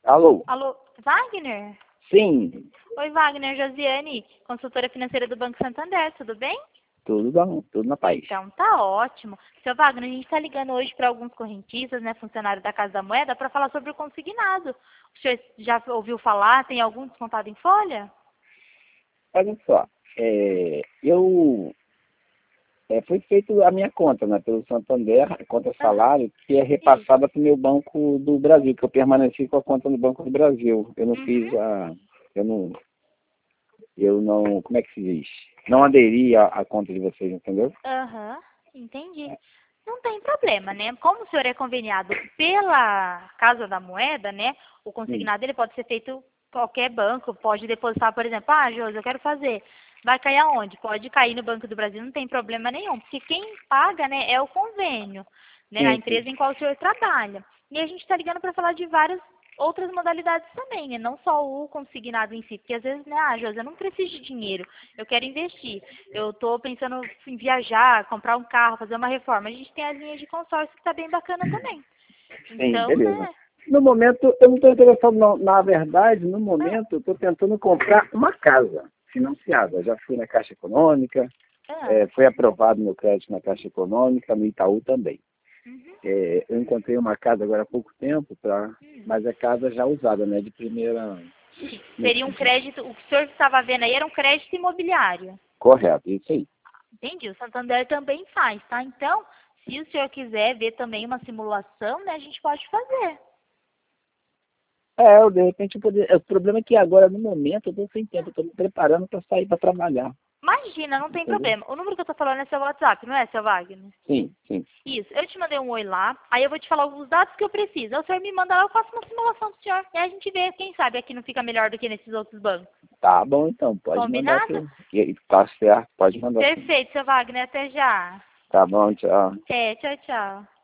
Alô? Alô, Wagner? Sim, Oi, Wagner, Josiane, consultora financeira do Banco Santander, tudo bem? tudo bom, tudo na paz. Então, tá ótimo. Seu Wagner, a gente está ligando hoje para alguns correntistas, né, funcionários da Casa da Moeda, para falar sobre o consignado. O senhor já ouviu falar? Tem algum descontado em folha? Olha só, foi feita a minha conta, né, pelo Santander, a conta Aham, salário, que é isso. repassada para o meu Banco do Brasil, que eu permaneci com a conta no Banco do Brasil. Eu não Uhum, fiz como é que se diz? Não aderi à conta de vocês, entendeu? aham, entendi. Não tem problema, né? Como o senhor é conveniado pela Casa da Moeda, né? O Sim, consignado ele pode ser feito qualquer banco, pode depositar, por exemplo, Josi, eu quero fazer. Vai cair aonde? Pode cair no Banco do Brasil, não tem problema nenhum, porque quem paga, né, é o convênio, né, a sim, sim. empresa em qual o senhor trabalha. E a gente está ligando para falar de várias outras modalidades também, né? Não só o consignado em si, porque às vezes, né, Josi, eu não preciso de dinheiro, eu quero investir. Eu estou pensando em viajar, comprar um carro, fazer uma reforma. A gente tem as linhas de consórcio que está bem bacana também. Sim, Então, beleza. né? No momento, eu não estou interessado, não. Na verdade, no Ah, momento, eu estou tentando comprar uma casa financiada. Já fui na Caixa Econômica, ah, foi aprovado meu crédito na Caixa Econômica, no Itaú também. uhum, Eu encontrei uma casa agora há pouco tempo, hum. mas é casa já usada, né? De primeira. Seria um crédito, o que o senhor estava vendo aí era um crédito imobiliário. Correto, isso aí. Entendi. O Santander também faz, tá? Então, se o senhor quiser ver também uma simulação, né, a gente pode fazer. De repente, o problema é que agora, no momento, eu estou sem tempo, eu estou me preparando para sair para trabalhar, Imagina, não tem entendeu? problema. O número que eu tô falando é seu WhatsApp, não é, seu Wagner? Sim, sim. Isso, eu te mandei um oi lá, aí eu vou te falar os dados que eu preciso. Aí o senhor me manda lá, eu faço uma simulação do senhor. E aí a gente vê, quem sabe aqui não fica melhor do que nesses outros bancos. Tá bom, então, pode mandar Combinado? que tá certo, pode mandar sim. Perfeito, seu Wagner, até já. Tá bom, tchau. É, tchau, tchau.